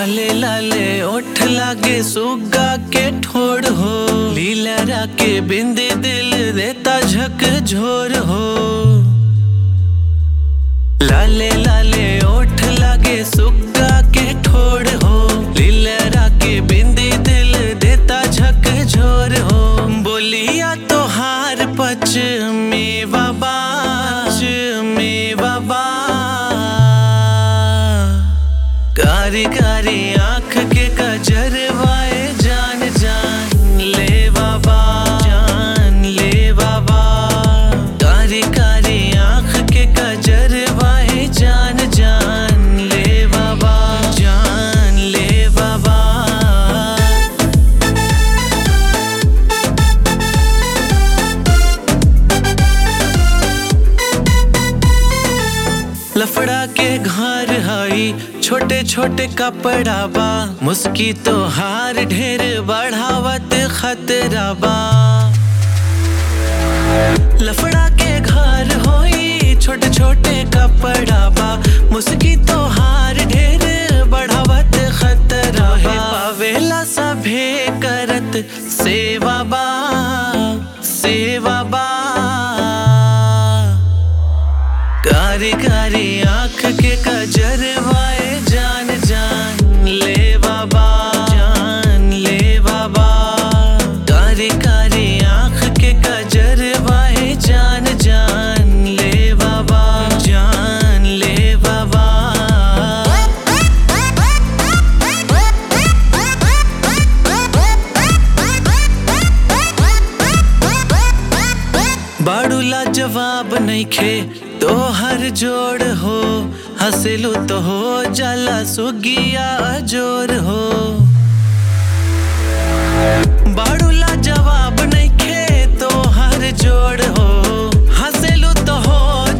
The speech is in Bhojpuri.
लाले लाले ओठ लागे सुगा के ठोड़ हो, लीला के बिंदी दिल देता झक झोर हो। लाले लाले ओठ लागे सुगा के ठोड़ हो, लीला के बिंदी दिल देता झक झोर हो। बोलिया तो हार पच मेवा बाबा, कारी कारी आँख के कजरवाए जान जान ले बाबा, जान ले बाबा। कारी कारी आँख के कजरवाए जान जान ले बाबा, जान ले बाबा। लफड़ा के घर हई छोटे छोटे कपड़ा बा, मुस्की तो हार ढेर बढ़ावत खतरा बा। लफड़ा के घर होई छोटे छोटे कपड़ा बा, मुस्की तो हार ढेर बढ़ावत खतरा बा। पावेला सभे करत सेवा बा, सेवा बा। कारी कारी आँख के कजरवाए जान जान ले बाबा, जान ले बाबा। कारी कारी आँख के कजरवाए जान जान ले बाबा, जान ले बाबा। बाड़ूला जवाब नइखे तो हर जोड़ हो, हंसलू तो हो जाला सुगिया जोर हो। बाड़ूला जवाब नइखे तो हर जोड़ हो, हंसलू तो हो